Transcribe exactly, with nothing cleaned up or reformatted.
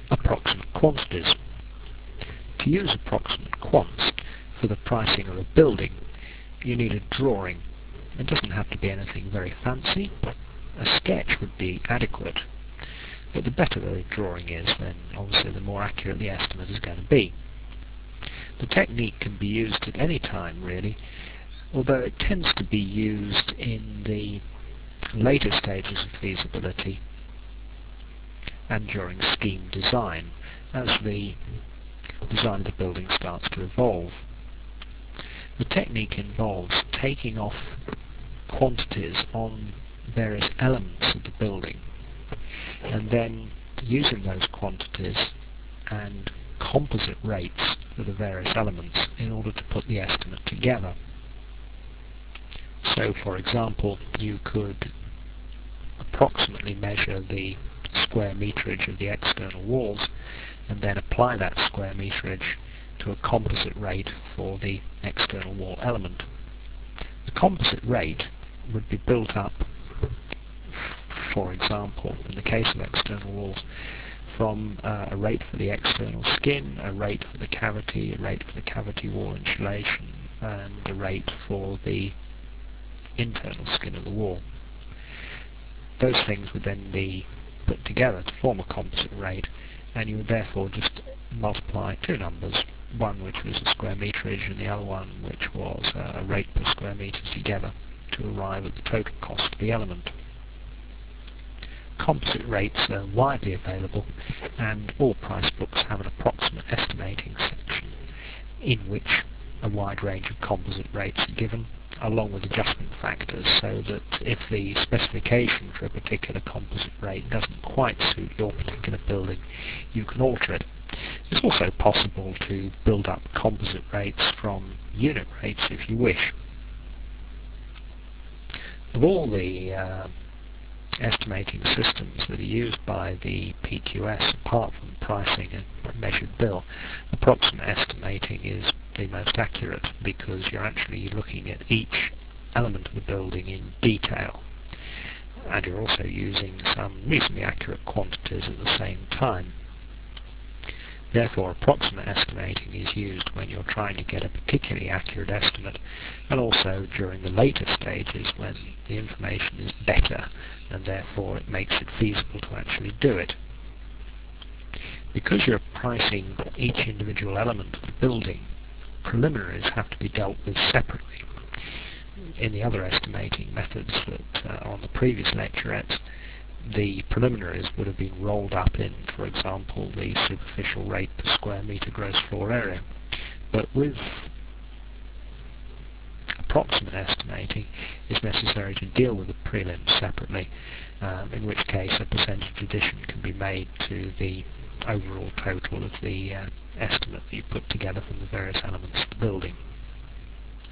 approximate quantities. To use approximate quants for the pricing of a building, you need a drawing. It doesn't have to be anything very fancy. A sketch would be adequate, but the better the drawing is, then obviously the more accurate the estimate is going to be. The technique can be used at any time really, although it tends to be used in the later stages of feasibility and during scheme design, as the design of the building starts to evolve. The technique involves taking off quantities on various elements of the building and then using those quantities and composite rates for the various elements in order to put the estimate together. So for example, you could approximately measure the square meterage of the external walls and then apply that square meterage to a composite rate for the external wall element. The composite rate would be built up, for example, in the case of external walls, from uh, a rate for the external skin, a rate for the cavity, a rate for the cavity wall insulation, and a rate for the internal skin of the wall. Those things would then be put together to form a composite rate, and you would therefore just multiply two numbers, one which was a square meterage and the other one which was a rate per square metre together, to arrive at the total cost of the element. Composite rates are widely available, and all price books have an approximate estimating section in which a wide range of composite rates are given, along with adjustment factors, so that if the specification for a particular composite rate doesn't quite suit your particular building, you can alter it. It's also possible to build up composite rates from unit rates if you wish. Of all the uh, estimating systems that are used by the P Q S, apart from pricing and measured bill, approximate estimating is the most accurate, because you're actually looking at each element of the building in detail, and you're also using some reasonably accurate quantities at the same time. Therefore, approximate estimating is used when you're trying to get a particularly accurate estimate, and also during the later stages when the information is better, and therefore it makes it feasible to actually do it. Because you're pricing each individual element of the building, preliminaries have to be dealt with separately. In the other estimating methods that uh, on the previous lecturettes, the preliminaries would have been rolled up in, for example, the superficial rate per square metre gross floor area. But with approximate estimating, it's necessary to deal with the prelims separately, um, in which case a percentage addition can be made to the overall total of the uh, estimate that you put together from the various elements of the building.